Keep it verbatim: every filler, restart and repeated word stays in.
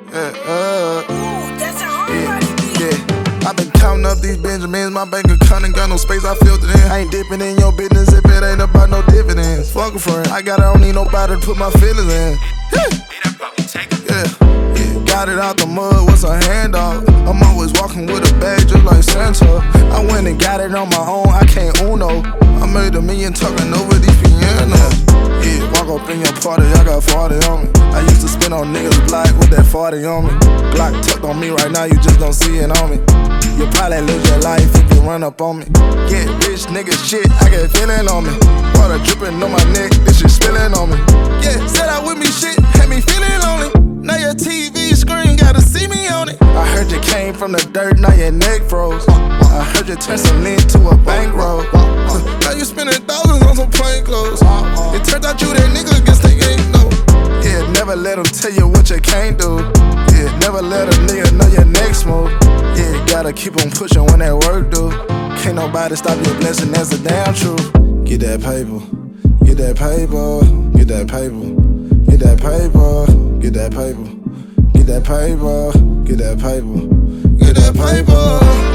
Yeah, uh, yeah, yeah. I been counting up these Benjamins, my bank account ain't got no space, I filled it in. I ain't dipping in your business if it ain't about no dividends. Fuck a friend, I got it, I don't need nobody to put my feelings in. Yeah, yeah, yeah. Got it out the mud, what's a handout? I'm always walking with a bag just like Santa. I went and got it on my own, I can't uno. I made a million talking over these pianos. Yeah, walk up in your party, I got forty on me. I used to spin on niggas black with that forty on me. Glock tucked on me right now, you just don't see it on me. You probably lose your life if you run up on me. Get rich nigga shit, I get feeling on me. Water dripping on my neck, this shit spilling on me. Yeah, said out with me shit, had me feeling lonely. Now your T V screen gotta see me on it. I heard you came from the dirt, now your neck froze. I heard you turn some lint to a bankroll. Now you spending thousands on some plain clothes. It turns out you that nigga, guess they ain't know. Yeah, never let them tell you what you can't do. Yeah, never let a nigga know your next move. Yeah, you gotta keep on pushing when that work do. Can't nobody stop your blessing, that's the damn truth. Get that paper, get that paper, get that paper, get that paper, get that paper, get that paper, get that paper, get that paper.